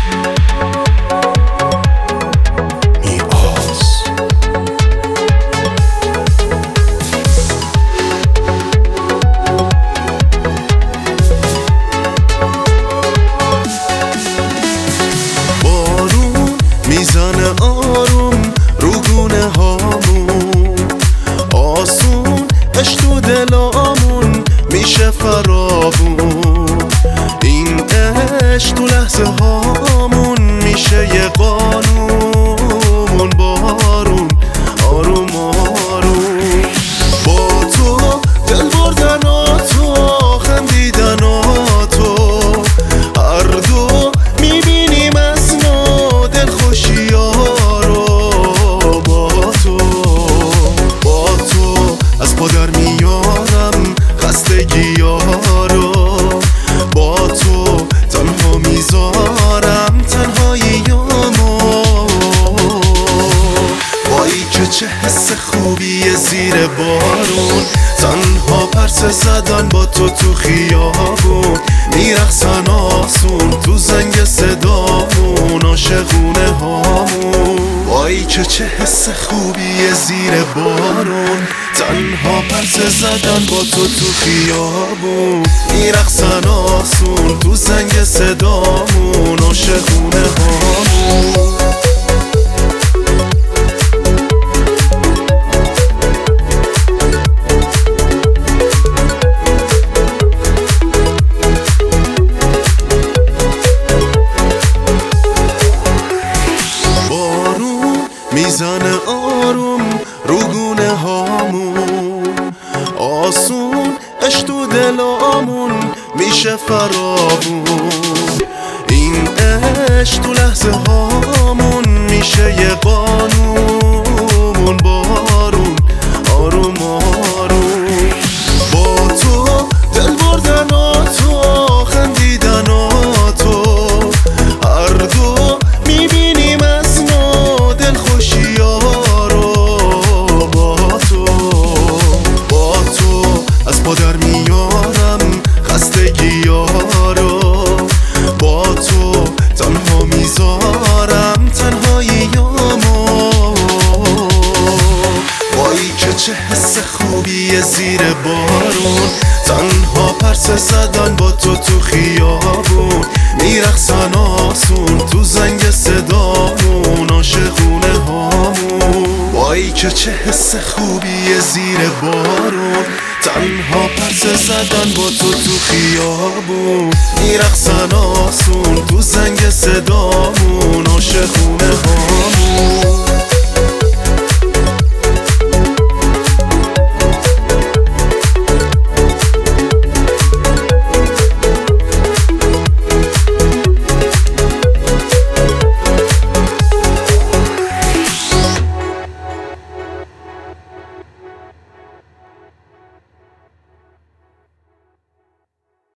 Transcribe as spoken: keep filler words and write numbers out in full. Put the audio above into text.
میزنه آروم رو گونه هامون، آسون عشق تو دلامون میشه فراوون. این عشق تو لحظه هامون میشه یه قانون، بارون آروم آروم. با تو دل بردن تو خندیدن تو، هر دو میبینیم از نو دل خوشی ها رو. با تو با تو از پادر میارم خستگی ها رو، با تو تنها میذارم تنهاییامو. وای که چه حس خوبیه زیر بارون، تنها پرسه زدن با تو تو خیابون. میرقصن آسون تو زنگ صدامون عاشقونه هامون. وای که چه حس خوبیه زیر بارون، تنها پرسه زدن با تو تو خیابون. میرقصن آسون تو زنگ صدامون عاشقونه هامون. میزنه آروم رو گونه هامون، آسون عشق تو دلامون میشه فراوون. این عشق تو لحظه هامون میشه یه قانون، بارون آروم آروم. با تو دل بردن تو خندیدن تو، هر دو میبینیم از نو دل خوشی ها رو. با تو با تو از پادر میارم خستگی ها رو، با تو تنها میذارم تنهاییامو. وای که چه حس خوبیه زیر بارون، تنها پرسه زدن با تو تو خیابون. میرقصن آسون تو زنگ صدامون عاشقونه هامون. وای که چه حس خوبیه زیر بارون، تنها پرسه زدن با تو تو خیابون. میرقصن آسون تو زنگ صدامون عاشقونه هامون.